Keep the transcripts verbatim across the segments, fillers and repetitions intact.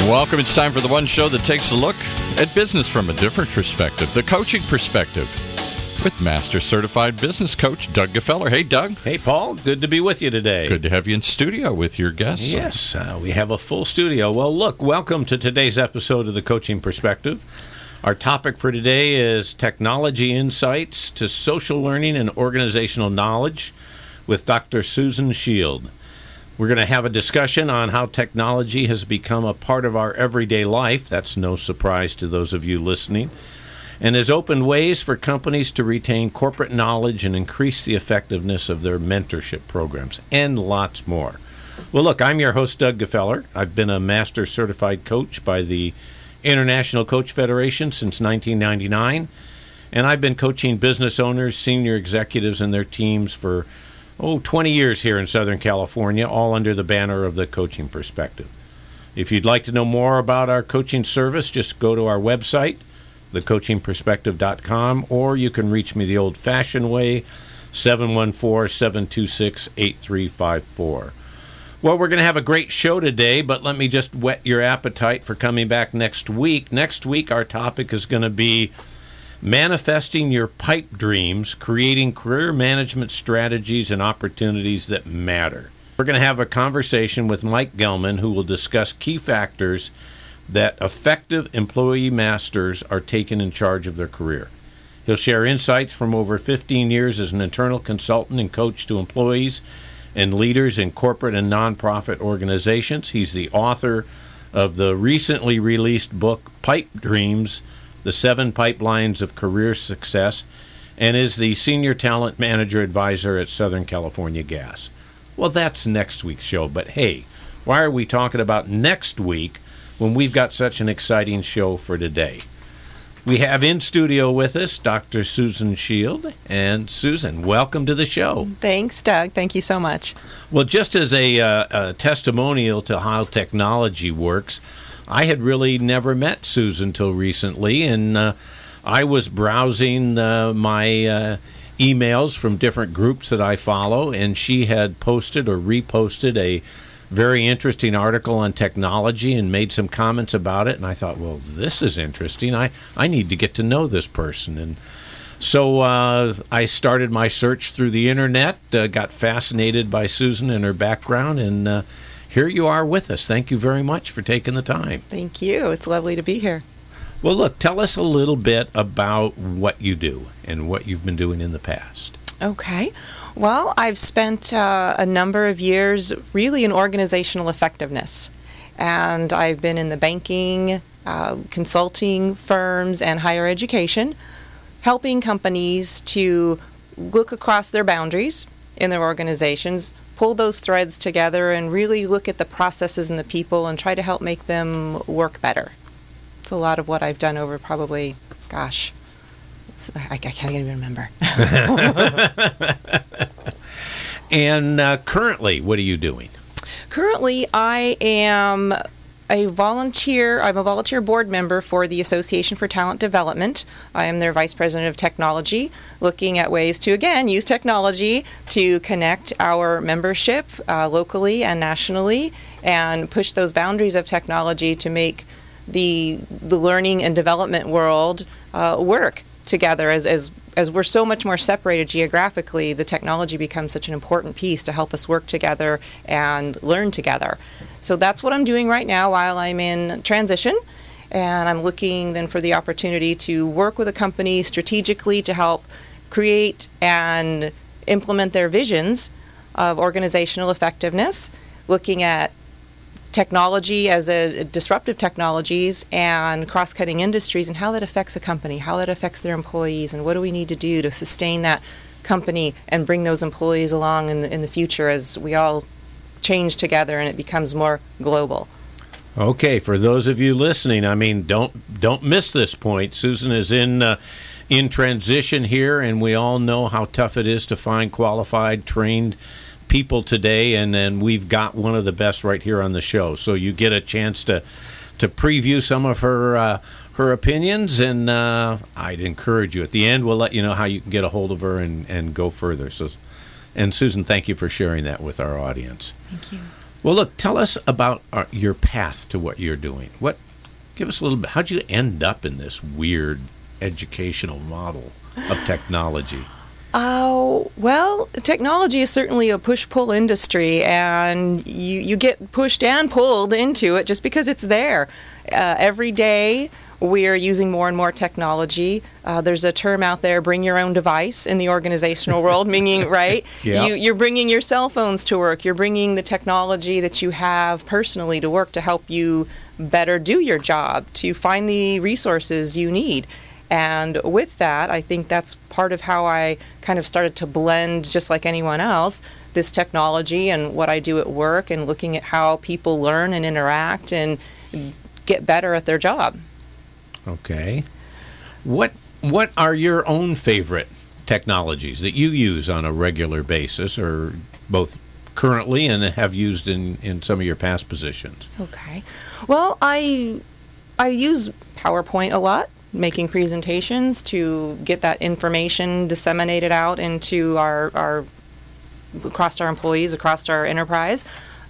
Welcome. It's time for the one show that takes a look at business from a different perspective, the coaching perspective, with Master Certified Business Coach Doug Gefeller. Hey, Doug. Hey, Paul. Good to be with you today. Good to have you in studio with your guests. Yes, uh, we have a full studio. Well, look, welcome to today's episode of the Coaching Perspective. Our topic for today is technology insights to social learning and organizational knowledge with Doctor Susan Shield. We're going to have a discussion on how technology has become a part of our everyday life. That's no surprise to those of you listening. And has opened ways for companies to retain corporate knowledge and increase the effectiveness of their mentorship programs, and lots more. Well, look, I'm your host, Doug Gefeller. I've been a Master Certified Coach by the International Coach Federation since nineteen ninety-nine, and I've been coaching business owners, senior executives, and their teams for oh, twenty years here in Southern California, all under the banner of the Coaching Perspective. If you'd like to know more about our coaching service, just go to our website, the coaching perspective dot com, or you can reach me the old-fashioned way, seven one four, seven two six, eight three five four. Well, we're going to have a great show today, but let me just whet your appetite for coming back next week. Next week, our topic is going to be manifesting your pipe dreams, creating career management strategies and opportunities that matter. We're going to have a conversation with Mike Gelman, who will discuss key factors that effective employee masters are taking in charge of their career. He'll share insights from over fifteen years as an internal consultant and coach to employees and leaders in corporate and nonprofit organizations. He's the author of the recently released book, Pipe Dreams, The Seven Pipelines of Career Success, and is the Senior Talent Manager Advisor at Southern California Gas. Well, that's next week's show, but hey, why are we talking about next week when we've got such an exciting show for today? We have in studio with us Doctor Susan Shield. And Susan, welcome to the show. Thanks, Doug. Thank you so much. Well, just as a, uh, a testimonial to how technology works, I had really never met Susan till recently, and uh, I was browsing uh, my uh, emails from different groups that I follow, and she had posted or reposted a very interesting article on technology and made some comments about it, and I thought, well, this is interesting. I, I need to get to know this person. And so uh, I started my search through the internet, uh, got fascinated by Susan and her background, and uh, here you are with us. Thank you very much for taking the time. Thank you. It's lovely to be here. Well, look, tell us a little bit about what you do and what you've been doing in the past. Okay. Well, I've spent uh, a number of years really in organizational effectiveness. And I've been in the banking, uh, consulting firms, and higher education, helping companies to look across their boundaries in their organizations, pull those threads together, and really look at the processes and the people and try to help make them work better. It's a lot of what I've done over probably, gosh, I, I can't even remember. And uh, currently, what are you doing? Currently, I am a volunteer. I'm a volunteer board member for the Association for Talent Development. I am their vice president of technology, looking at ways to, again, use technology to connect our membership uh, locally and nationally and push those boundaries of technology to make the the learning and development world uh, work together. As, as as we're so much more separated geographically, the technology becomes such an important piece to help us work together and learn together. So that's what I'm doing right now while I'm in transition, and I'm looking then for the opportunity to work with a company strategically to help create and implement their visions of organizational effectiveness, looking at technology as a disruptive technologies and cross-cutting industries and how that affects a company, how that affects their employees, and what do we need to do to sustain that company and bring those employees along in the, in the future as we all change together and it becomes more global. Okay, for those of you listening, I mean, don't don't miss this point. Susan is in uh, in transition here, and we all know how tough it is to find qualified, trained people today, and and we've got one of the best right here on the show. So you get a chance to to preview some of her uh, her opinions, and uh, I'd encourage you. At the end, we'll let you know how you can get a hold of her and, and go further. So, and Susan, thank you for sharing that with our audience. Thank you. Well, look, tell us about uh, your path to what you're doing. What, give us a little bit. How'd you end up in this weird educational model of technology? Oh, well, technology is certainly a push-pull industry, and you, you get pushed and pulled into it just because it's there. Uh, every day, we're using more and more technology. Uh, there's a term out there, bring your own device, in the organizational world, meaning, right? Yeah. You, you're bringing your cell phones to work. You're bringing the technology that you have personally to work to help you better do your job, to find the resources you need. And with that, I think that's part of how I kind of started to blend, just like anyone else, this technology and what I do at work, and looking at how people learn and interact and get better at their job. Okay. What what are your own favorite technologies that you use on a regular basis, or both currently and have used in, in some of your past positions? Okay. Well, I I use PowerPoint a lot, making presentations to get that information disseminated out into our, our across our employees, across our enterprise.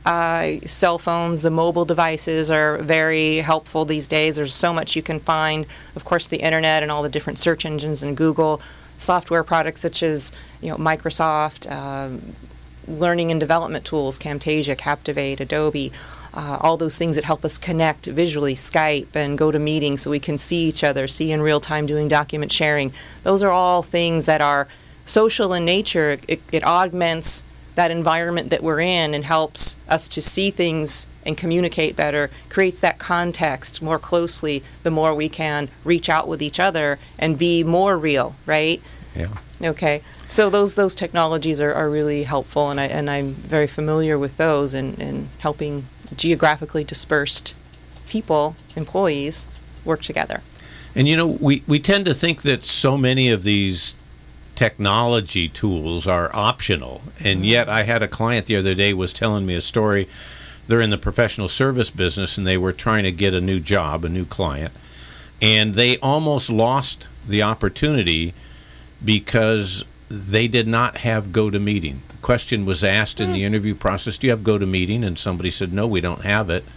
Uh, cell phones, the mobile devices are very helpful these days. There's so much you can find. Of course, the internet and all the different search engines and Google, software products such as, you know, Microsoft, uh, learning and development tools, Camtasia, Captivate, Adobe, uh, all those things that help us connect visually, Skype, and go to meetings so we can see each other, see in real time, doing document sharing. Those are all things that are social in nature. It, it augments that environment that we're in and helps us to see things and communicate better, creates that context more closely the more we can reach out with each other and be more real, right? Yeah. Okay. So those those technologies are, are really helpful, and I and I'm very familiar with those and, and helping geographically dispersed people, employees, work together. And you know, we, we tend to think that so many of these technology tools are optional, and yet I had a client the other day was telling me a story. They're in the professional service business, and they were trying to get a new job, a new client, and they almost lost the opportunity because they did not have GoToMeeting. The question was asked in the interview process, do you have GoToMeeting? And somebody said, no, we don't have it.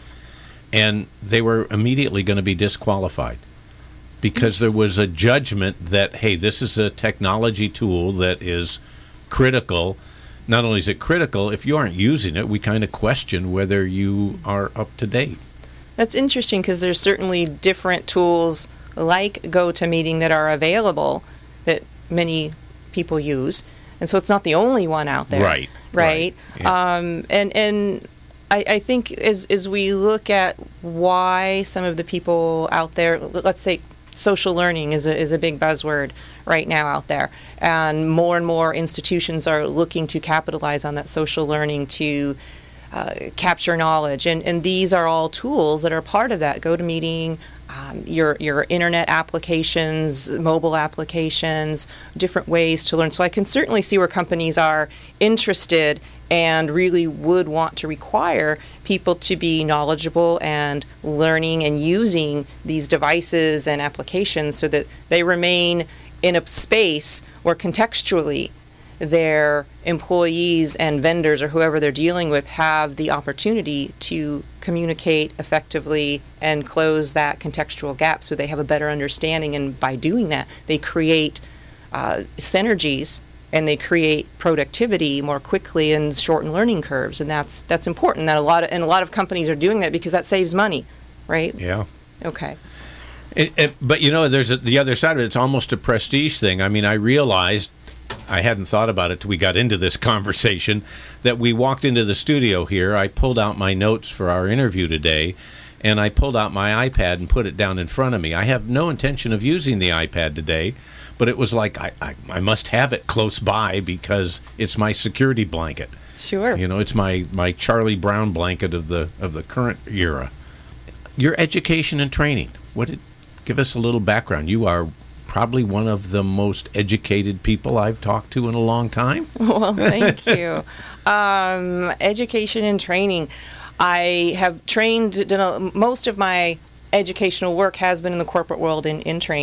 And they were immediately going to be disqualified, because there was a judgment that, hey, this is a technology tool that is critical. Not only is it critical, if you aren't using it, we kind of question whether you are up to date. That's interesting, because there's certainly different tools like GoToMeeting that are available that many people use, and so it's not the only one out there. Right. Right. right. Yeah. Um, and and I, I think as as we look at why some of the people out there, let's say, social learning is a, is a big buzzword right now out there, and more and more institutions are looking to capitalize on that social learning to uh, capture knowledge, and, and these are all tools that are part of that. GoToMeeting, um, your your internet applications, mobile applications, different ways to learn. So I can certainly see where companies are interested and really would want to require people to be knowledgeable and learning and using these devices and applications so that they remain in a space where contextually their employees and vendors or whoever they're dealing with have the opportunity to communicate effectively and close that contextual gap so they have a better understanding, and by doing that they create uh, synergies and they create productivity more quickly and shorten learning curves, and that's that's important. That a lot of, and a lot of companies are doing that because that saves money, right? Yeah. Okay. It, it, but you know, there's a, the other side of it. It's almost a prestige thing. I mean, I realized, I hadn't thought about it till we got into this conversation, that we walked into the studio here. I pulled out my notes for our interview today, and I pulled out my iPad and put it down in front of me. I have no intention of using the iPad today, but it was like I, I, I must have it close by because it's my security blanket. Sure. You know, it's my, my Charlie Brown blanket of the of the current era. Your education and training. What did, give us a little background. You are probably one of the most educated people I've talked to in a long time. Well, thank you. Um, education and training. I have trained, done a, most of my educational work has been in the corporate world in, in training,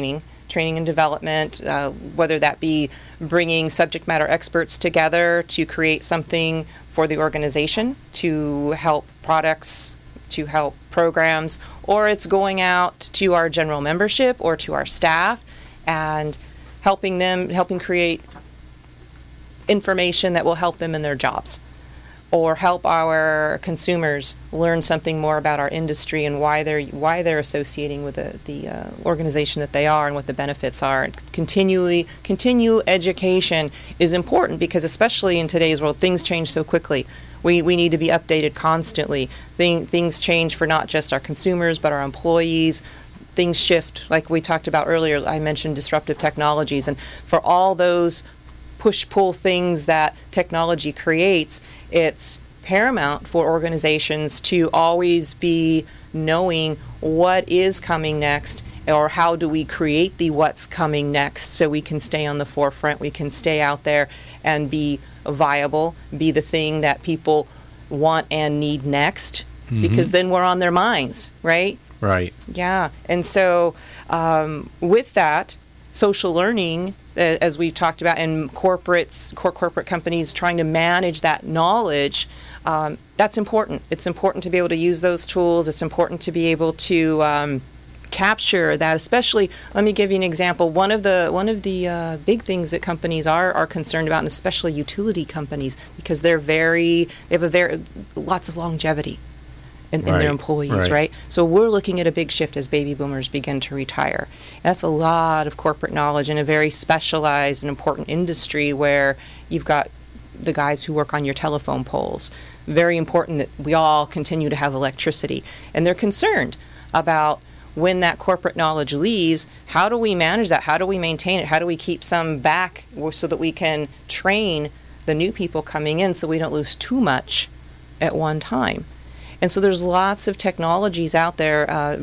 training and development, uh, whether that be bringing subject matter experts together to create something for the organization to help products, to help programs, or it's going out to our general membership or to our staff and helping them, helping create information that will help them in their jobs, or help our consumers learn something more about our industry and why they're why they're associating with the, the uh, organization that they are and what the benefits are. And continually, continue education is important because especially in today's world, things change so quickly. We we need to be updated constantly. Thing, things change for not just our consumers, but our employees. Things shift, like we talked about earlier. I mentioned disruptive technologies, and for all those push-pull things that technology creates, it's paramount for organizations to always be knowing what is coming next, or how do we create the what's coming next so we can stay on the forefront, we can stay out there and be viable, be the thing that people want and need next, mm-hmm. because then we're on their minds, right? Right. Yeah. And so um, with that, social learning, uh, as we've talked about, and corporates, core corporate companies trying to manage that knowledge, um, that's important. It's important to be able to use those tools. It's important to be able to um, capture that, especially, let me give you an example. One of the one of the uh, big things that companies are are concerned about, and especially utility companies, because they're very, they have a very, lots of longevity in, in right. their employees, right. right? So we're looking at a big shift as baby boomers begin to retire. That's a lot of corporate knowledge in a very specialized and important industry where you've got the guys who work on your telephone poles. Very important that we all continue to have electricity. And they're concerned about when that corporate knowledge leaves, how do we manage that? How do we maintain it? How do we keep some back so that we can train the new people coming in so we don't lose too much at one time? And so there's lots of technologies out there uh,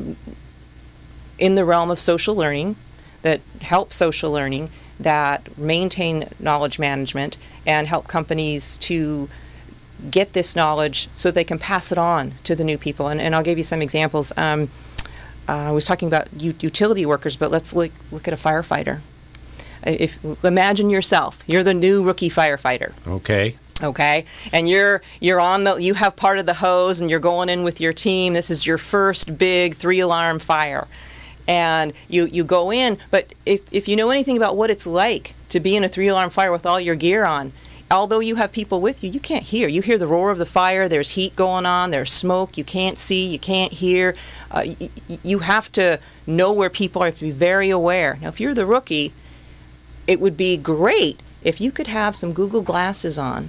in the realm of social learning that help social learning, that maintain knowledge management and help companies to get this knowledge so they can pass it on to the new people. And, and I'll give you some examples. Um, uh, I was talking about u- utility workers, but let's look, look at a firefighter. If imagine yourself, you're the new rookie firefighter. Okay. Okay, and you're you're on the you have part of the hose and you're going in with your team. This is your first big three alarm fire, and you you go in. But if if you know anything about what it's like to be in a three alarm fire with all your gear on, although you have people with you, you can't hear. You hear the roar of the fire. There's heat going on. There's smoke. You can't see. You can't hear. Uh, y- you have to know where people are. You have to be very aware. Now, if you're the rookie, it would be great if you could have some Google Glasses on.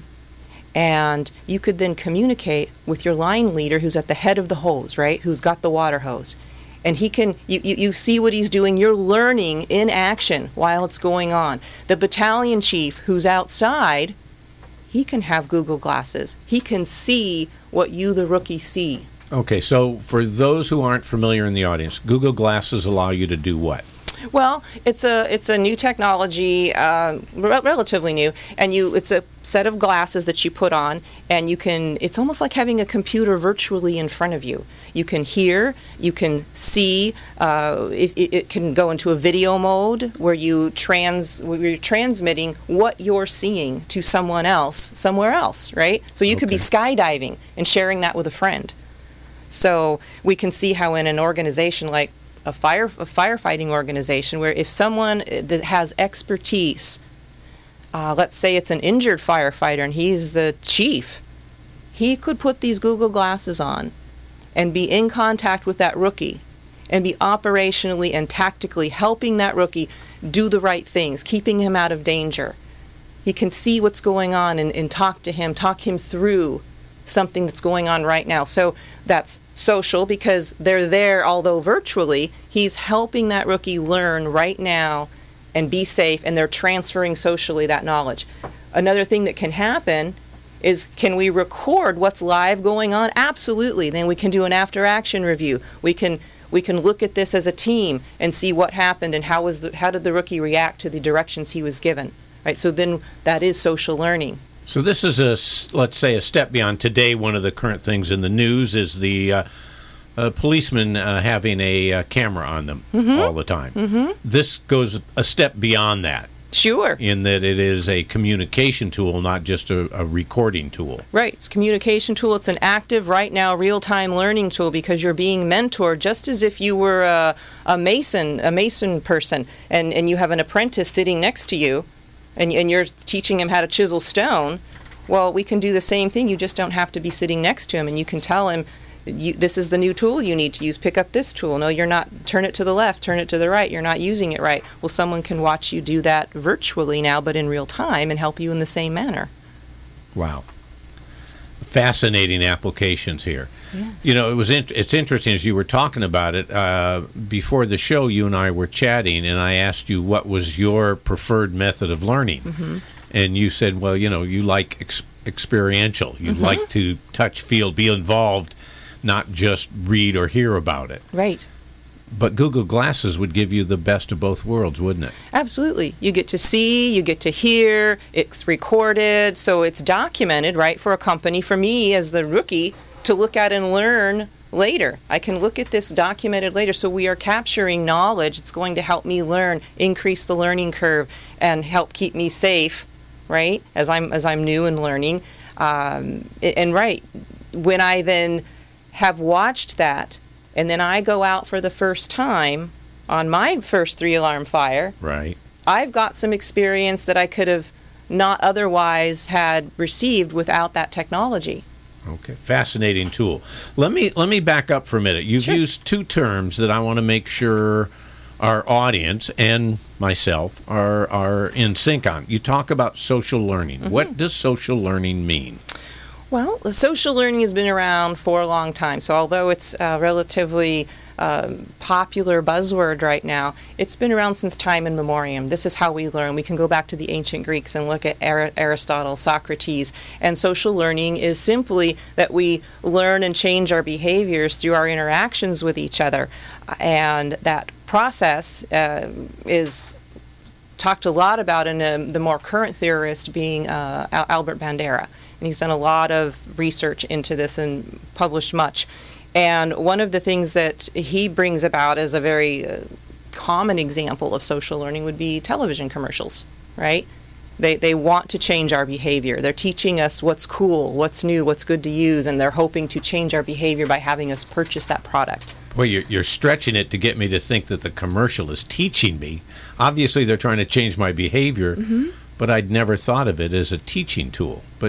And you could then communicate with your line leader who's at the head of the hose, right? Who's got the water hose. And he can, you, you, you see what he's doing. You're learning in action while it's going on. The battalion chief who's outside, he can have Google Glasses. He can see what you, the rookie, see. Okay, so for those who aren't familiar in the audience, Google Glasses allow you to do what? Well, it's a it's a new technology, uh, re- relatively new, and you it's a set of glasses that you put on, and you can. It's almost like having a computer virtually in front of you. You can hear, you can see. Uh, it, it can go into a video mode where you trans where you're transmitting what you're seeing to someone else somewhere else, right? So you could be skydiving and sharing that with a friend. So we can see how in an organization like a fire a firefighting organization, where if someone that has expertise, uh, let's say it's an injured firefighter and he's the chief, he could put these Google Glasses on and be in contact with that rookie and be operationally and tactically helping that rookie do the right things, keeping him out of danger. He can see what's going on and, and talk to him, talk him through something that's going on right now. So that's social because they're there, although virtually. He's helping that rookie learn right now and be safe, and they're transferring socially that knowledge. Another thing that can happen is, can we record what's live going on? Absolutely. Then we can do an after-action review. We can we can look at this as a team and see what happened and how was the, how did the rookie react to the directions he was given. Right. So then that is social learning. So this is a, let's say, a step beyond. Today, one of the current things in the news is the uh, uh, policemen uh, having a uh, camera on them mm-hmm. all the time. Mm-hmm. This goes a step beyond that. Sure. In that it is a communication tool, not just a, a recording tool. Right. It's a communication tool. It's an active, right now, real-time learning tool because you're being mentored just as if you were a, a mason, a mason person, and, and you have an apprentice sitting next to you, and, and you're teaching him how to chisel stone. Well, we can do the same thing. You just don't have to be sitting next to him, and you can tell him, You, this is the new tool you need to use. Pick up this tool. No, you're not. Turn it to the left. Turn it to the right. You're not using it right. Well, someone can watch you do that virtually now, but in real time, and help you in the same manner. Wow. Fascinating applications here. Yes. You know, it was. In, it's interesting as you were talking about it. Uh, before the show, you and I were chatting, and I asked you what was your preferred method of learning. Mm-hmm. And you said, well, you know, you like ex- experiential. You mm-hmm. like to touch, feel, be involved, not just read or hear about it. Right. But Google Glasses would give you the best of both worlds, wouldn't it? Absolutely. You get to see, you get to hear, it's recorded, so it's documented, right, for a company, for me as the rookie, to look at and learn later. I can look at this documented later, so we are capturing knowledge. It's going to help me learn, increase the learning curve, and help keep me safe, right, as I'm, as I'm new and learning. Um, and, right, when I then have watched that, and then I go out for the first time on my first three-alarm fire. Right. I've got some experience that I could have not otherwise had received without that technology. Okay, fascinating tool. Let me let me back up for a minute. You've Sure. used two terms that I want to make sure our audience and myself are are in sync on. You talk about social learning. Mm-hmm. What does social learning mean? Well, social learning has been around for a long time, so although it's a relatively um, popular buzzword right now, it's been around since time immemorial. This is how we learn. We can go back to the ancient Greeks and look at Ar- Aristotle, Socrates, and social learning is simply that we learn and change our behaviors through our interactions with each other, and that process uh, is talked a lot about in a, the more current theorist being uh, Al- Albert Bandura. And he's done a lot of research into this and published much. And one of the things that he brings about as a very uh, common example of social learning would be television commercials, right? They they want to change our behavior. They're teaching us what's cool, what's new, what's good to use, and they're hoping to change our behavior by having us purchase that product. Well, you're, you're stretching it to get me to think that the commercial is teaching me. Obviously, they're trying to change my behavior, mm-hmm. but I'd never thought of it as a teaching tool. But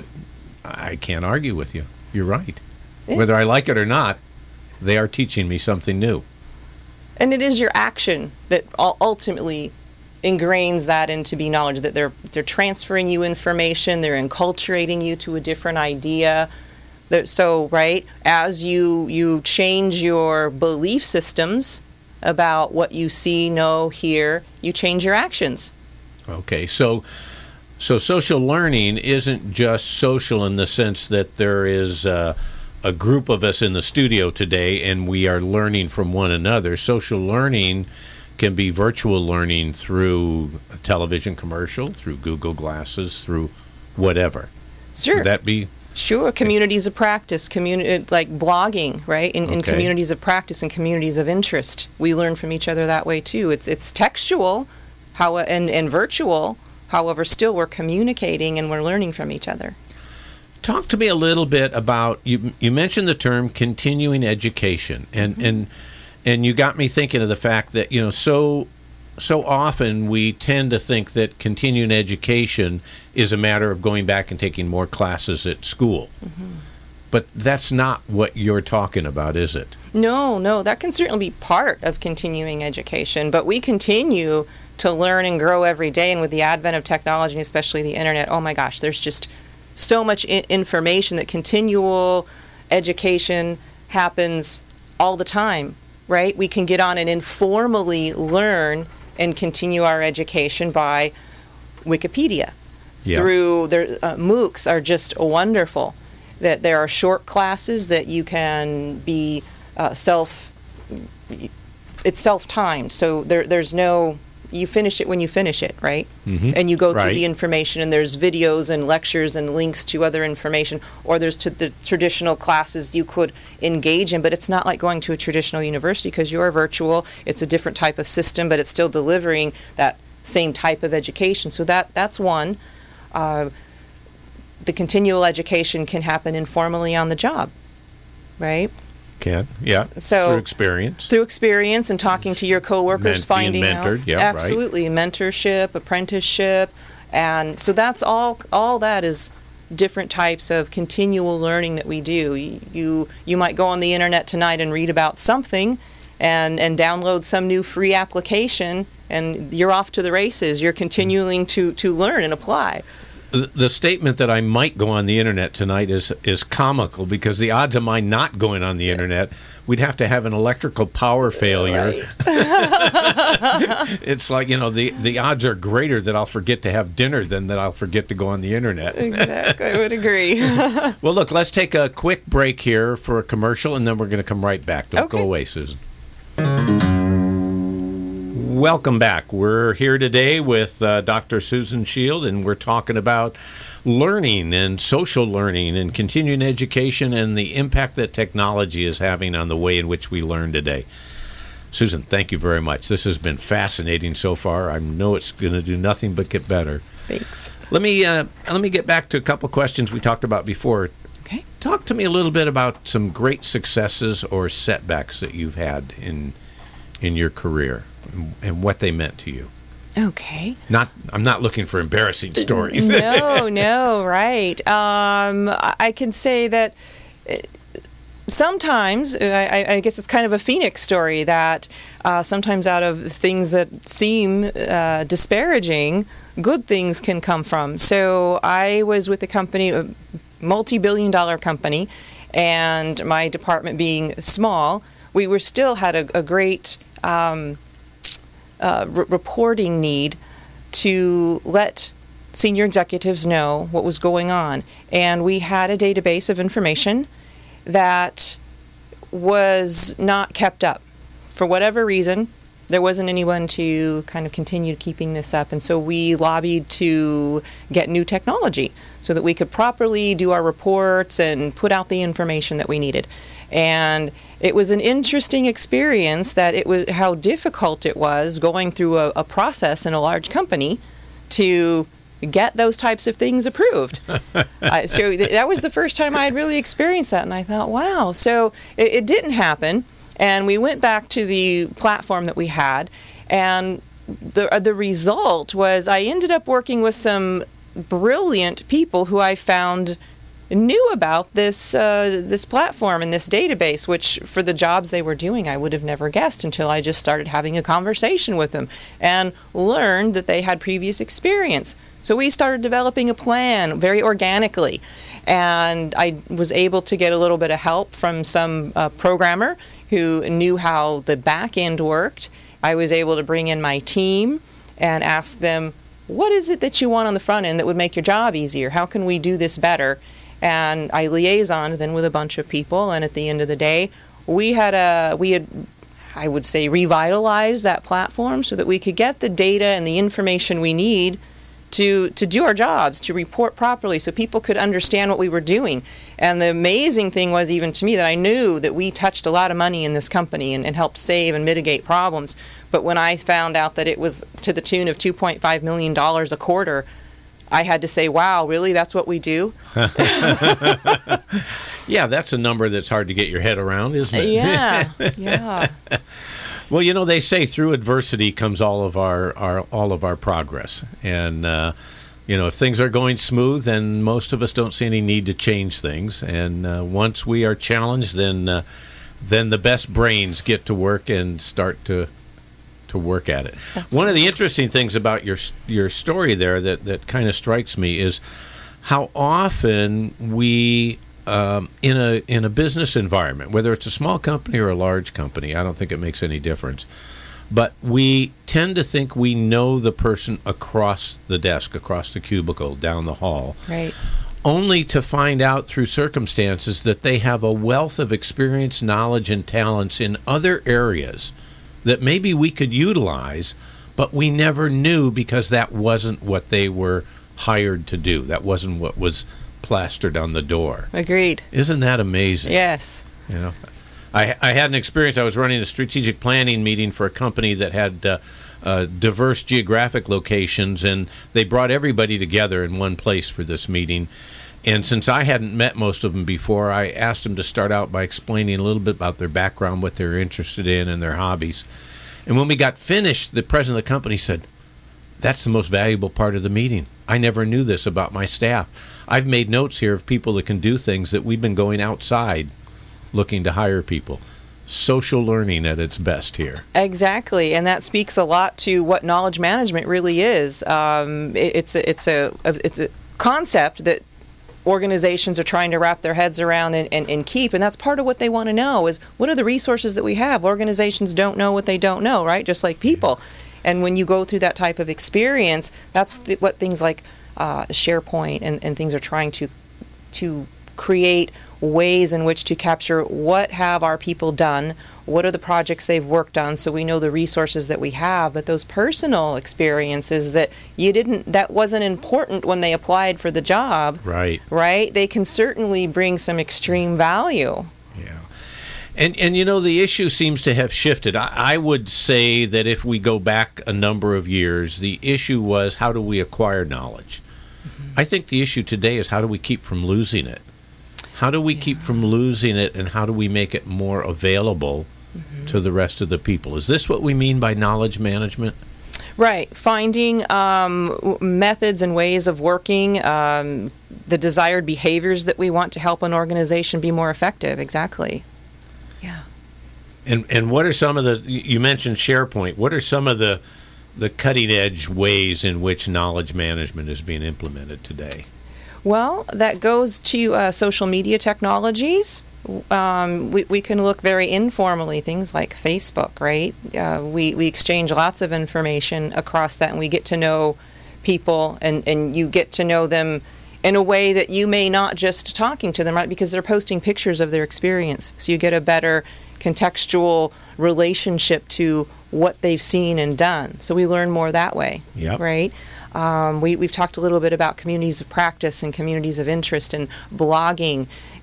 I can't argue with you. You're right. Yeah. Whether I like it or not, they are teaching me something new. And it is your action that ultimately ingrains that into be knowledge, that they're they're transferring you information, they're enculturating you to a different idea. They're, so, right, as you you change your belief systems about what you see, know, hear, you change your actions. Okay, so So social learning isn't just social in the sense that there is uh, a group of us in the studio today and we are learning from one another. Social learning can be virtual learning through a television commercial, through Google Glasses, through whatever. Sure. Would that be? Sure. Communities of practice, communi- like blogging, right? In, okay. in communities of practice and communities of interest. We learn from each other that way too. It's it's textual how and, and virtual. However, still we're communicating and we're learning from each other. Talk to me a little bit about, you you mentioned the term continuing education, and mm-hmm. and and you got me thinking of the fact that, you know, so so often we tend to think that continuing education is a matter of going back and taking more classes at school. Mm-hmm. But that's not what you're talking about, is it? No, no, that can certainly be part of continuing education, but we continue to learn and grow every day, and with the advent of technology, and especially the internet, oh my gosh, there's just so much I- information that continual education happens all the time, right? We can get on and informally learn and continue our education by Wikipedia. Yeah. Through their uh, MOOCs are just wonderful. That there are short classes that you can be uh, self. It's self-timed, so there there's no you finish it when you finish it, right? Mm-hmm. And you go through Right. the information, and there's videos and lectures and links to other information, or there's to the traditional classes you could engage in, but it's not like going to a traditional university because you're virtual. It's a different type of system, but it's still delivering that same type of education. So that that's one. Uh, the continual education can happen informally on the job, right? Can, yeah, So- through experience. Through experience and talking to your coworkers, Men- being finding mentored, out. yeah, right. Absolutely, mentorship, apprenticeship, and so that's all. All that is different types of continual learning that we do. You you, you might go on the internet tonight and read about something, and and download some new free application, and you're off to the races. You're continuing to to learn and apply. The the statement that I might go on the internet tonight is is comical because the odds of mine not going on the internet, we'd have to have an electrical power failure. Right. It's like, you know, the, the odds are greater that I'll forget to have dinner than that I'll forget to go on the internet. Exactly, I would agree. Well, look, let's take a quick break here for a commercial, and then we're going to come right back. Don't go Okay. away, Susan. Welcome back. We're here today with uh, Doctor Susan Shield, and we're talking about learning and social learning and continuing education and the impact that technology is having on the way in which we learn today. Susan, thank you very much. This has been fascinating so far. I know it's going to do nothing but get better. Thanks. Let me uh, let me get back to a couple questions we talked about before. Okay. Talk to me a little bit about some great successes or setbacks that you've had in in your career and, and what they meant to you. Okay. Not, I'm not looking for embarrassing stories. no, no, right. Um, I I can say that uh, sometimes, uh, I, I guess it's kind of a phoenix story, that uh, sometimes out of things that seem uh, disparaging, good things can come from. So I was with a company, a multi-billion dollar company, and my department being small, we were still had a, a great um, uh, re- reporting need to let senior executives know what was going on. And we had a database of information that was not kept up. For whatever reason, there wasn't anyone to kind of continue keeping this up. And so we lobbied to get new technology so that we could properly do our reports and put out the information that we needed. And it was an interesting experience that it was how difficult it was going through a, a process in a large company to get those types of things approved. uh, so th- that was the first time I had really experienced that, and I thought, wow. So it, it didn't happen, and we went back to the platform that we had, and the uh, the result was I ended up working with some brilliant people who I found knew about this uh, this platform and this database, which for the jobs they were doing, I would have never guessed until I just started having a conversation with them and learned that they had previous experience. So we started developing a plan very organically, and I was able to get a little bit of help from some uh, programmer who knew how the back end worked. I was able to bring in my team and ask them, what is it that you want on the front end that would make your job easier? How can we do this better? And I liaisoned then with a bunch of people, and at the end of the day, we had a we had, I would say, revitalized that platform so that we could get the data and the information we need to to do our jobs, to report properly, so people could understand what we were doing. And the amazing thing was, even to me, that I knew that we touched a lot of money in this company and, and helped save and mitigate problems. But when I found out that it was to the tune of two point five million dollars a quarter, I had to say, wow, really? That's what we do? Yeah, that's a number that's hard to get your head around, isn't it? Yeah, yeah. Well, you know, they say through adversity comes all of our, our all of our progress. And, uh, you know, if things are going smooth, then most of us don't see any need to change things. And uh, once we are challenged, then uh, then the best brains get to work and start to to work at it. Absolutely. One of the interesting things about your your story there that, that kind of strikes me is how often we um, in a in a business environment, whether it's a small company or a large company, I don't think it makes any difference. But we tend to think we know the person across the desk, across the cubicle, down the hall. Right. Only to find out through circumstances that they have a wealth of experience, knowledge, and talents in other areas that maybe we could utilize, but we never knew because that wasn't what they were hired to do. That wasn't what was plastered on the door. Agreed. Isn't that amazing? Yes. You know, I, I had an experience. I was running a strategic planning meeting for a company that had uh, uh, diverse geographic locations, and they brought everybody together in one place for this meeting. And since I hadn't met most of them before, I asked them to start out by explaining a little bit about their background, what they're interested in, and their hobbies. And when we got finished, the president of the company said, "That's the most valuable part of the meeting. I never knew this about my staff. I've made notes here of people that can do things that we've been going outside looking to hire people." Social learning at its best here. Exactly, and that speaks a lot to what knowledge management really is. Um, it, it's a, it's a, a it's a concept that organizations are trying to wrap their heads around and, and, and keep, and that's part of what they want to know is what are the resources that we have. Organizations don't know what they don't know, right? Just like people. And when you go through that type of experience, that's th- what things like uh, SharePoint and, and things are trying to to create ways in which to capture what have our people done, what are the projects they've worked on, so we know the resources that we have. But those personal experiences that you didn't, that wasn't important when they applied for the job, right? Right? They can certainly bring some extreme value. Yeah. And, and you know, the issue seems to have shifted. I, I would say that if we go back a number of years, the issue was how do we acquire knowledge? Mm-hmm. I think the issue today is how do we keep from losing it? How do we yeah. keep from losing it, and how do we make it more available mm-hmm. to the rest of the people? Is this what we mean by knowledge management? Right. Finding um, methods and ways of working, um, the desired behaviors that we want to help an organization be more effective. Exactly. Yeah. And and what are some of the, you mentioned SharePoint, what are some of the, the cutting edge ways in which knowledge management is being implemented today? Well, that goes to uh, social media technologies. Um, we, we can look very informally, things like Facebook, right? Uh, we, we exchange lots of information across that, and we get to know people, and, and you get to know them in a way that you may not just talking to them, right? Because they're posting pictures of their experience. So you get a better contextual relationship to what they've seen and done. So we learn more that way, yep. right? Um, we, we've talked a little bit about communities of practice and communities of interest and blogging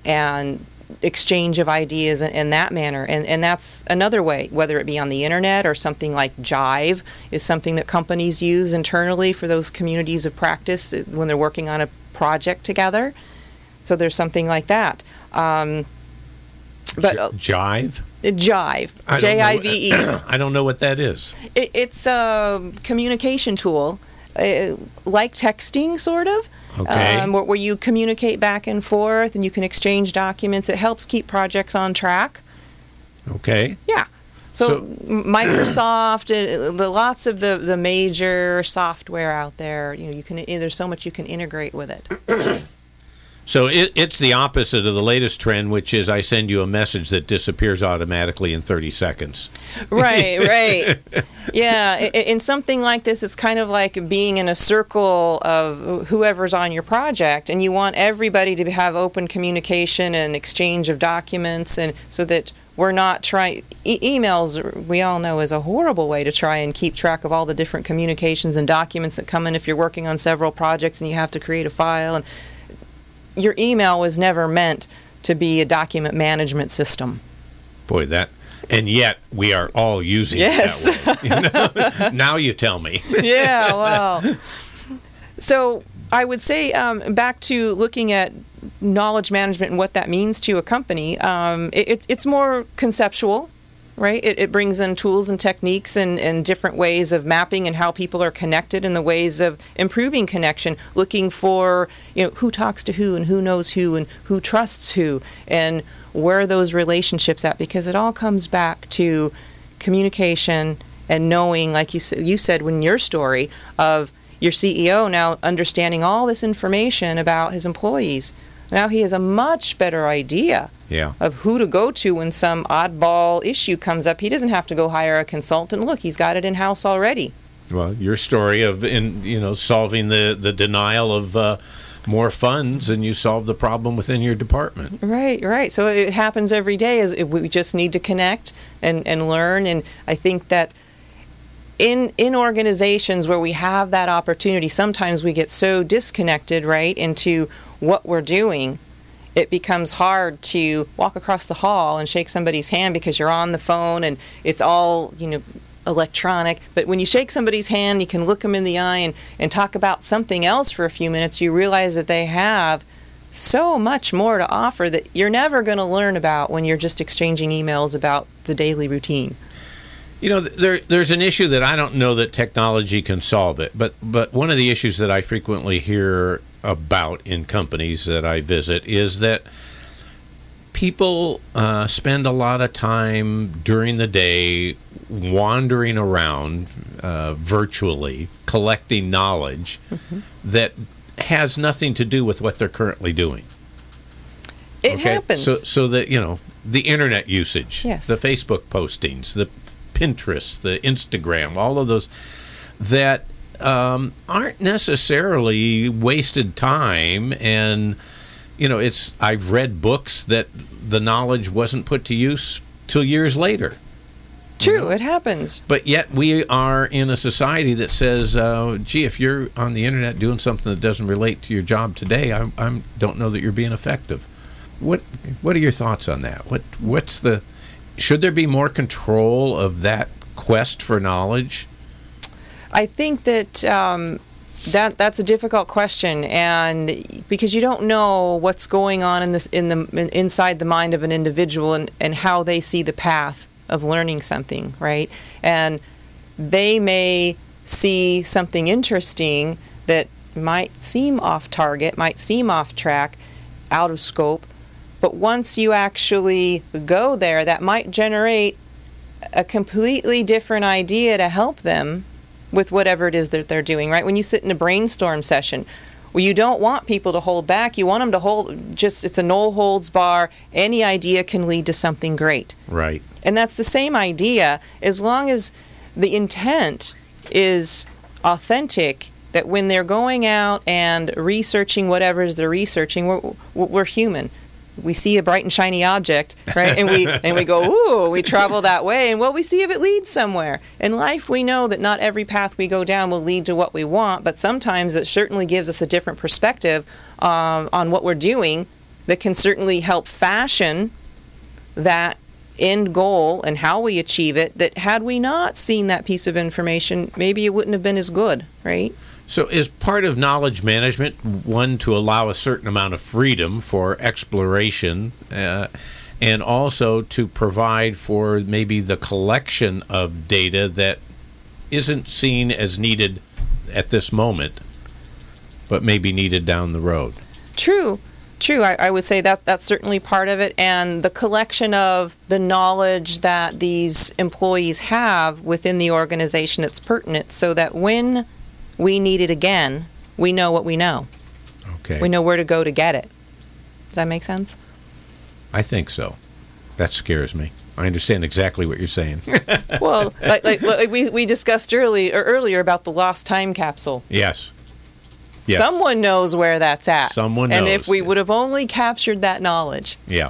and exchange of ideas in, in that manner. And, and that's another way, whether it be on the internet or something like Jive is something that companies use internally for those communities of practice when they're working on a project together. So there's something like that. Um, but uh, Jive? Jive. J I V E. I don't know what that is. It, it's a communication tool. Uh, like texting, sort of, okay. um, where, where you communicate back and forth and you can exchange documents. It helps keep projects on track. Okay. Yeah. So, So Microsoft, uh, the lots of the, the major software out there, you know, you can there's so much you can integrate with it. So it, it's the opposite of the latest trend, which is I send you a message that disappears automatically in thirty seconds. Right, right. Yeah, in something like this, it's kind of like being in a circle of whoever's on your project, and you want everybody to have open communication and exchange of documents, and so that we're not trying... E- emails, we all know, is a horrible way to try and keep track of all the different communications and documents that come in if you're working on several projects and you have to create a file. And your email was never meant to be a document management system. Boy, that, and yet we are all using yes. it that way. You know? Now you tell me. Yeah, well. So I would say um, back to looking at knowledge management and what that means to a company, um, it, it's more conceptual. Right? It, it brings in tools and techniques and, and different ways of mapping and how people are connected and the ways of improving connection, looking for, you know, who talks to who and who knows who and who trusts who and where are those relationships at, because it all comes back to communication and knowing, like you, you said in your story, of your C E O now understanding all this information about his employees. Now he has a much better idea yeah. of who to go to when some oddball issue comes up. He doesn't have to go hire a consultant. Look, he's got it in-house already. Well, your story of in you know solving the, the denial of uh, more funds, and you solve the problem within your department. Right, right. So it happens every day. Is we just need to connect and, and learn. And I think that in in organizations where we have that opportunity, sometimes we get so disconnected, right, into what we're doing. It becomes hard to walk across the hall and shake somebody's hand because you're on the phone and it's all, you know, electronic. But when you shake somebody's hand, you can look them in the eye and, and talk about something else for a few minutes. You realize that they have so much more to offer that you're never going to learn about when you're just exchanging emails about the daily routine. You know, there, there's an issue that I don't know that technology can solve it, but but one of the issues that I frequently hear about in companies that I visit is that people uh, spend a lot of time during the day wandering around uh, virtually, collecting knowledge mm-hmm. that has nothing to do with what they're currently doing. It okay? happens. So, so that, you know, the internet usage, yes. the Facebook postings, the Pinterest, the Instagram, all of those that um, aren't necessarily wasted time. And, you know, it's I've read books that the knowledge wasn't put to use till years later. True, you know? It happens. But yet we are in a society that says, uh, gee, if you're on the internet doing something that doesn't relate to your job today, I I'm, don't know that you're being effective. What What are your thoughts on that? What What's the Should there be more control of that quest for knowledge? I think that um, that that's a difficult question, and because you don't know what's going on in this in the in, inside the mind of an individual and, and how they see the path of learning something, right? And they may see something interesting that might seem off target, might seem off track, out of scope. But once you actually go there, that might generate a completely different idea to help them with whatever it is that they're doing, right? When you sit in a brainstorm session, well, you don't want people to hold back. You want them to hold, just, it's a no holds bar. Any idea can lead to something great. Right. And that's the same idea as long as the intent is authentic, that when they're going out and researching whatever it is they're researching, we're, we're human. We see a bright and shiny object, right? And we and we go, ooh, we travel that way, and well, we see if it leads somewhere. In life, we know that not every path we go down will lead to what we want, but sometimes it certainly gives us a different perspective um, on what we're doing that can certainly help fashion that end goal and how we achieve it, that had we not seen that piece of information, maybe it wouldn't have been as good, right? So is part of knowledge management, one, to allow a certain amount of freedom for exploration, uh, and also to provide for maybe the collection of data that isn't seen as needed at this moment, but may be needed down the road? True. True. I, I would say that that's certainly part of it, and the collection of the knowledge that these employees have within the organization that's pertinent, so that when we need it again, we know what we know. Okay. We know where to go to get it. Does that make sense? I think so. That scares me. I understand exactly what you're saying. Well, like, like, like we, we discussed early, or earlier about the lost time capsule. Yes. Yes. Someone knows where that's at. Someone knows. And if we would have only captured that knowledge. Yeah.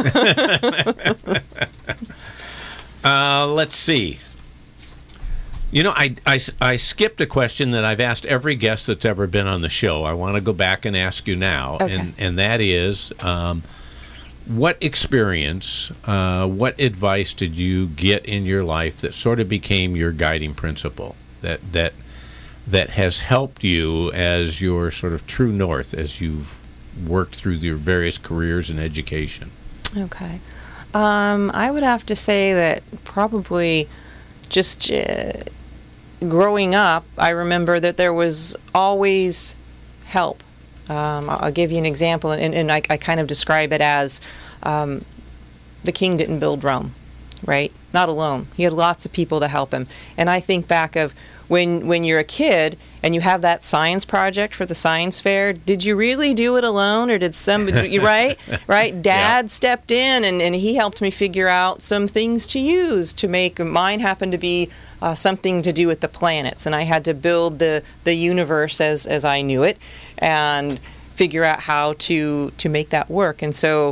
uh, let's see. You know, I, I, I skipped a question that I've asked every guest that's ever been on the show. I want to go back and ask you now, okay. and, and that is, um, what experience, uh, what advice did you get in your life that sort of became your guiding principle, that that that has helped you as your sort of true north as you've worked through your various careers in education? Okay. Um, I would have to say that probably just uh, growing up, I remember that there was always help. Um, I'll give you an example, and, and I, I kind of describe it as um, the king didn't build Rome, right? Not alone. He had lots of people to help him. And I think back of when when you're a kid and you have that science project for the science fair, did you really do it alone, or did somebody, right? Right? Dad yeah. stepped in and, and he helped me figure out some things to use to make mine happen to be uh, something to do with the planets. And I had to build the, the universe as, as I knew it and figure out how to, to make that work. And so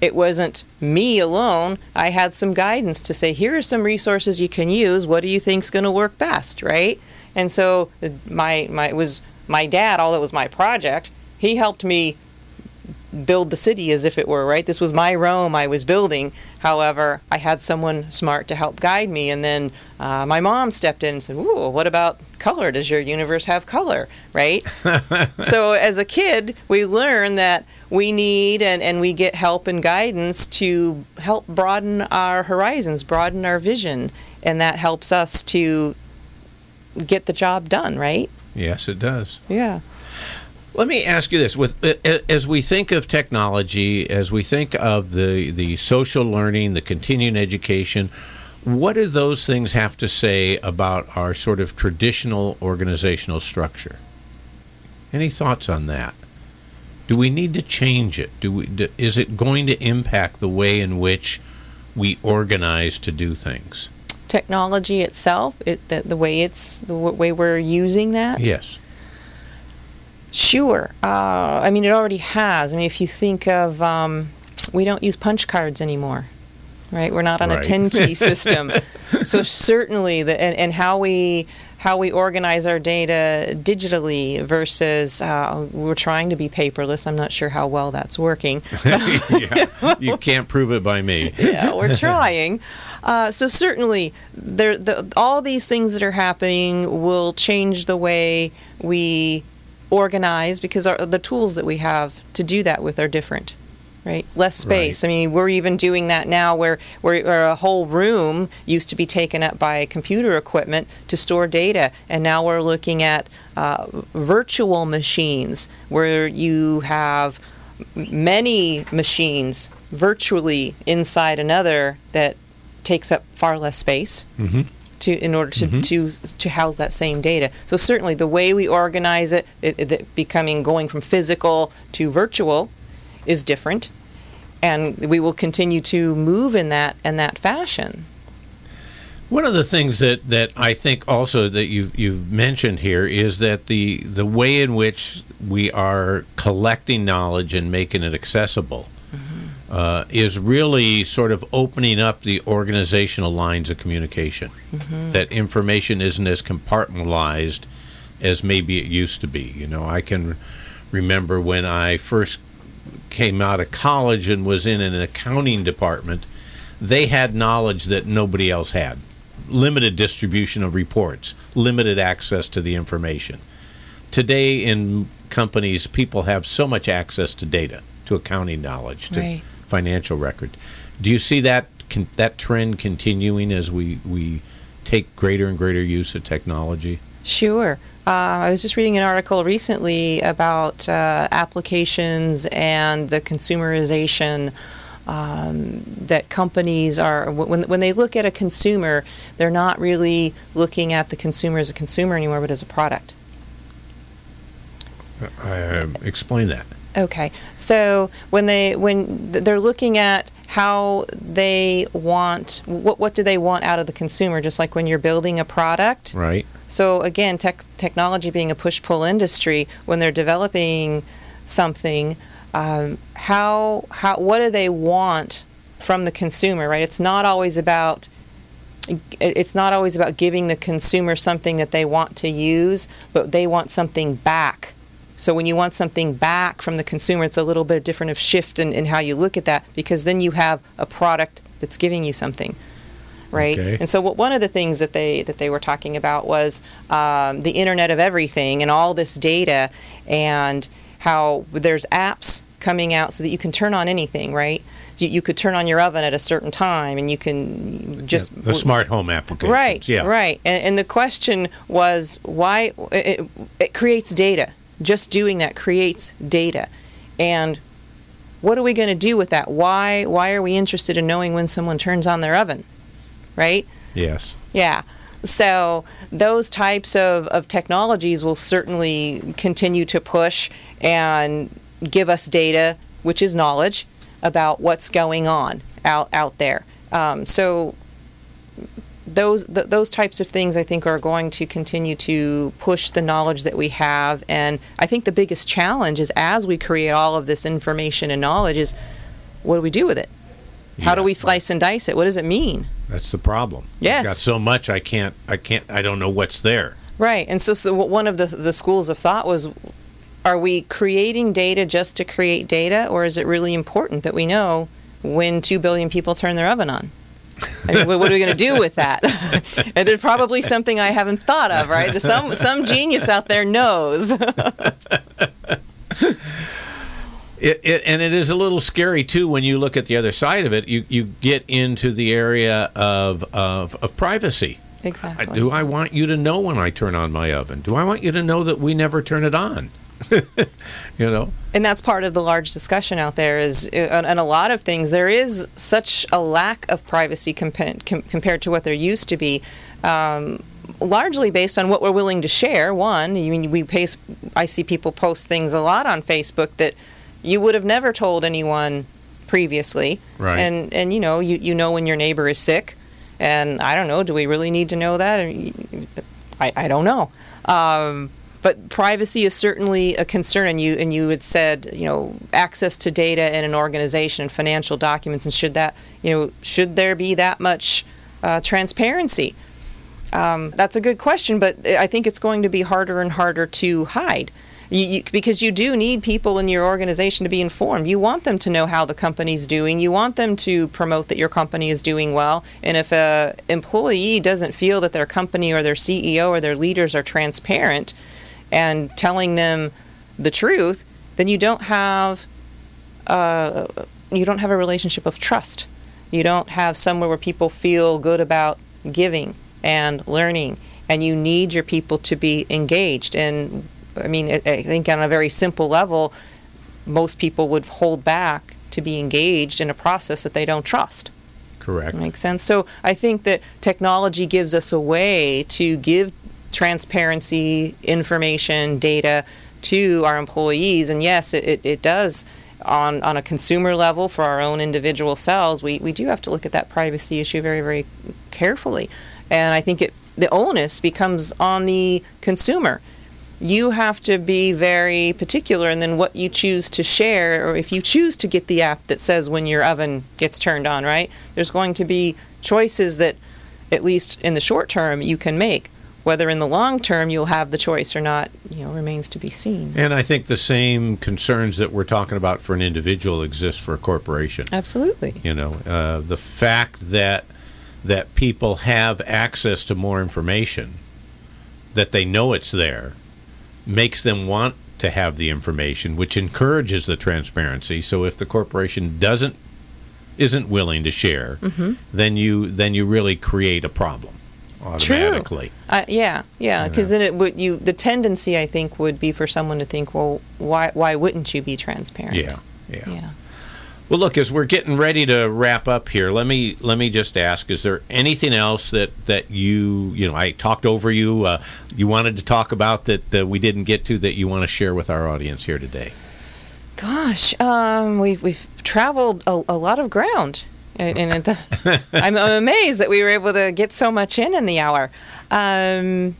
it wasn't me alone. I had some guidance to say, here are some resources you can use. What do you think's going to work best, right? And so my my it was my dad, although it was my project, he helped me build the city as if it were, right? This was my Rome I was building. However, I had someone smart to help guide me. And then uh, my mom stepped in and said, ooh, what about color? Does your universe have color, right? So as a kid, we learn that we need and, and we get help and guidance to help broaden our horizons, broaden our vision. And that helps us to get the job done, right? Yes, it does. Yeah. Let me ask you this: with as we think of technology, as we think of the the social learning, the continuing education, what do those things have to say about our sort of traditional organizational structure? Any thoughts on that? Do we need to change it? Do we? Do, is it going to impact the way in which we organize to do things? Technology itself, it, the, the way it's the way we're using that. Yes. Sure. Uh, I mean, it already has. I mean, if you think of, um, we don't use punch cards anymore, right? We're not on right. a ten-key system. So certainly, the, and, and how we how we organize our data digitally versus uh, we're trying to be paperless. I'm not sure how well that's working. Yeah, you can't prove it by me. Yeah, we're trying. Uh, so certainly, there, the, all these things that are happening will change the way we organize, because our, the tools that we have to do that with are different, right? Less space. Right. I mean, we're even doing that now where, where, where a whole room used to be taken up by computer equipment to store data, and now we're looking at uh, virtual machines where you have many machines virtually inside another that takes up far less space. Mm-hmm. To, in order to, mm-hmm. to to house that same data. So certainly the way we organize it, it, it becoming going from physical to virtual is different, and we will continue to move in that in that fashion. One of the things that, that I think also that you've, you've mentioned here is that the the way in which we are collecting knowledge and making it accessible mm-hmm. uh, is really sort of opening up the organizational lines of communication. Mm-hmm. That information isn't as compartmentalized as maybe it used to be. You know, I can remember when I first came out of college and was in an accounting department, they had knowledge that nobody else had. Limited distribution of reports, limited access to the information. Today in companies, people have so much access to data, to accounting knowledge, to right. financial record. Do you see that can, that trend continuing as we, we take greater and greater use of technology? Sure. Uh, I was just reading an article recently about uh, applications and the consumerization um, that companies are, when, when they look at a consumer, they're not really looking at the consumer as a consumer anymore, but as a product. Uh, explain that. Okay, so when they when they're looking at how they want, what what do they want out of the consumer? Just like when you're building a product, right? So again, tech, technology being a push-pull industry, when they're developing something, um, how how what do they want from the consumer? Right? It's not always about it's not always about giving the consumer something that they want to use, but they want something back. So when you want something back from the consumer, it's a little bit different of shift in, in how you look at that, because then you have a product that's giving you something, right? Okay. And so what, one of the things that they that they were talking about was um, the Internet of Everything and all this data, and how there's apps coming out so that you can turn on anything, right? You, you could turn on your oven at a certain time, and you can just yeah, the smart home applications, right, yeah, right. And, and the question was why it, it creates data. Just doing that creates data. And what are we going to do with that? Why why are we interested in knowing when someone turns on their oven? Right? Yes. Yeah. So those types of, of technologies will certainly continue to push and give us data, which is knowledge, about what's going on out, out there. Um, so Those th- those types of things, I think, are going to continue to push the knowledge that we have. And I think the biggest challenge is, as we create all of this information and knowledge, is what do we do with it? How do Yeah. we slice and dice it? What does it mean? That's the problem. Yes. I've got so much I can't I can't I don't know what's there. Right. And so, so one of the, the schools of thought was, are we creating data just to create data, or is it really important that we know when two billion people turn their oven on? I mean, what are we going to do with that? And there's probably something I haven't thought of, right? Some, some genius out there knows. It, it, and it is a little scary, too, when you look at the other side of it. You, you get into the area of, of, of privacy. Exactly. Do I want you to know when I turn on my oven? Do I want you to know that we never turn it on? You know? And that's part of the large discussion out there is, and a lot of things, there is such a lack of privacy compa- com- compared to what there used to be. Um, largely based on what we're willing to share. One, I mean, we paste, I see people post things a lot on Facebook that you would have never told anyone previously. Right. And, and you know, you, you know when your neighbor is sick. And I don't know, do we really need to know that? I, I don't know. Um, but privacy is certainly a concern. And you, and you had said, you know, access to data in an organization, financial documents, and should that, you know, should there be that much uh, transparency? Um, that's a good question, but I think it's going to be harder and harder to hide. You, you, because you do need people in your organization to be informed. You want them to know how the company's doing. You want them to promote that your company is doing well. And if an employee doesn't feel that their company or their C E O or their leaders are transparent and telling them the truth, then you don't have uh, you don't have a relationship of trust. You don't have somewhere where people feel good about giving and learning. And you need your people to be engaged. And I mean, I think on a very simple level, most people would hold back to be engaged in a process that they don't trust. Correct. Makes sense. So I think that technology gives us a way to give transparency, information, data to our employees. And yes, it, it does on, on a consumer level for our own individual selves. We, we do have to look at that privacy issue very, very carefully. And I think it the onus becomes on the consumer. You have to be very particular in then what you choose to share, or if you choose to get the app that says when your oven gets turned on, right? There's going to be choices that, at least in the short term, you can make. Whether in the long term you'll have the choice or not, you know, remains to be seen. And I think the same concerns that we're talking about for an individual exist for a corporation. Absolutely. You know, uh, the fact that that people have access to more information, that they know it's there, makes them want to have the information, which encourages the transparency. So if the corporation doesn't isn't willing to share, mm-hmm. then you then you really create a problem automatically. True. Uh, yeah, yeah, because then it would you the tendency I think would be for someone to think, well, why why wouldn't you be transparent? Yeah, yeah. Yeah. Well, look, as we're getting ready to wrap up here, let me let me just ask: is there anything else that, that you you know I talked over you uh, you wanted to talk about that uh, we didn't get to that you want to share with our audience here today? Gosh, um, we've we've traveled a, a lot of ground, and, and the, I'm, I'm amazed that we were able to get so much in in the hour. Um,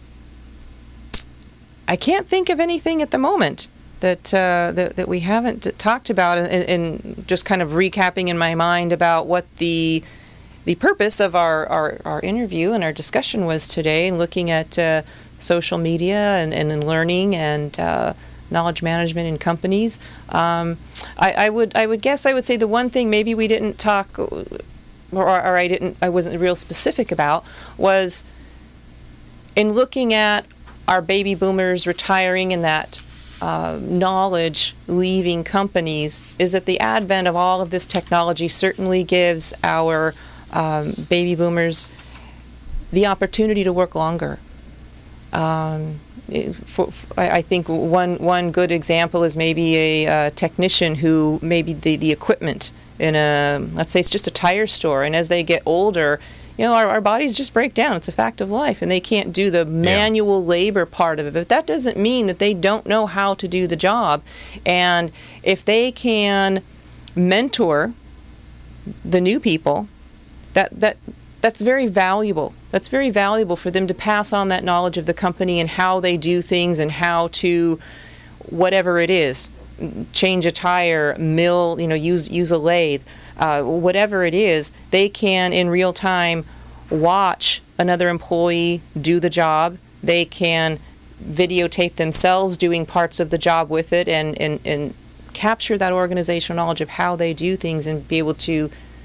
I can't think of anything at the moment that uh, that, that we haven't talked about, and, and just kind of recapping in my mind about what the the purpose of our, our, our interview and our discussion was today, and looking at uh, social media and, and learning and uh, knowledge management in companies. Um, I, I would I would guess I would say the one thing maybe we didn't talk, or, or I didn't I wasn't real specific about, was in looking at our baby boomers retiring and that Uh, knowledge leaving companies, is that the advent of all of this technology certainly gives our um, baby boomers the opportunity to work longer. Um, it, for, for, I, I think one one good example is maybe a uh, technician who maybe the, the equipment in a, let's say it's just a tire store, and as they get older, you know, our, our bodies just break down. It's a fact of life, and they can't do the manual yeah. labor part of it. But that doesn't mean that they don't know how to do the job. And if they can mentor the new people, that that that's very valuable. That's very valuable for them to pass on that knowledge of the company and how they do things and how to, whatever it is, change a tire, mill, you know, use use a lathe, uh, whatever it is, they can in real time watch another employee do the job. They can videotape themselves doing parts of the job with it and, and, and capture that organizational knowledge of how they do things and be able to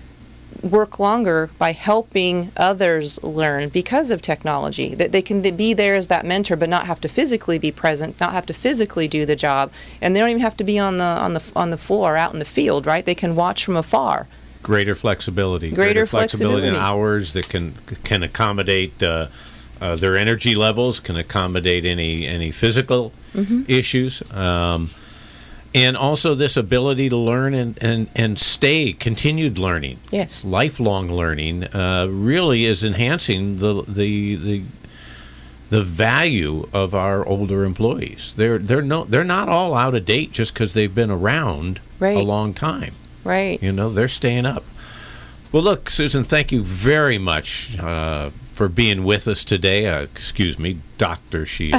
work longer by helping others learn because of technology. That they can be there as that mentor but not have to physically be present, not have to physically do the job, and they don't even have to be on the on the on the floor out in the field, right? They can watch from afar. Greater flexibility. Greater, Greater flexibility, flexibility in hours that can can accommodate uh, uh, their energy levels, can accommodate any any physical mm-hmm. issues. Um, And also this ability to learn and, and, and stay, continued learning. Yes. Lifelong learning uh, really is enhancing the the the the value of our older employees. They're they're no they're not all out of date just because they've been around right. a long time. Right. You know, they're staying up. Well, look, Susan, thank you very much uh, for being with us today. Uh, excuse me, Doctor Shield.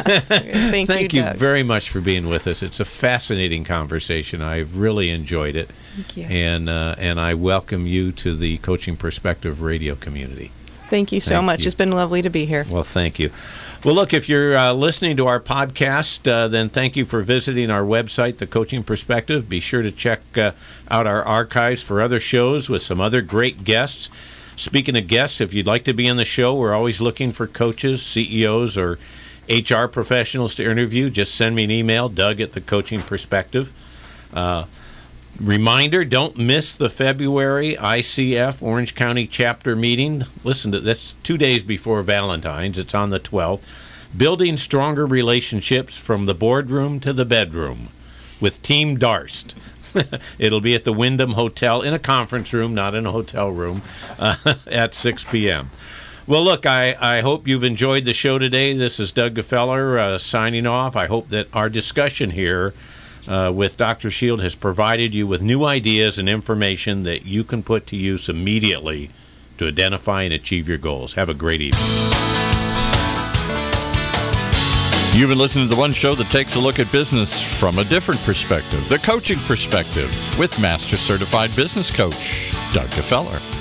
Thank, thank you, you Doug. very much for being with us. It's a fascinating conversation. I've really enjoyed it. Thank you. And, uh, and I welcome you to the Coaching Perspective radio community. Thank you so Thank much. you. It's been lovely to be here. Well, thank you. Well, look, if you're uh, listening to our podcast, uh, then thank you for visiting our website, The Coaching Perspective. Be sure to check uh, out our archives for other shows with some other great guests. Speaking of guests, if you'd like to be on the show, we're always looking for coaches, C E Os, or H R professionals to interview. Just send me an email, Doug at The Coaching Perspective. Uh, Reminder, don't miss the February I C F Orange County chapter meeting. Listen to this, two days before Valentine's. It's on the twelfth. Building Stronger Relationships from the Boardroom to the Bedroom with Team Darst. It'll be at the Wyndham Hotel in a conference room, not in a hotel room, uh, at six p.m. Well, look, I, I hope you've enjoyed the show today. This is Doug Gefeller uh, signing off. I hope that our discussion here Uh, with Doctor Shield has provided you with new ideas and information that you can put to use immediately to identify and achieve your goals. Have a great evening. You've been listening to the one show that takes a look at business from a different perspective, the coaching perspective, with Master Certified Business Coach, Doug Gefeller.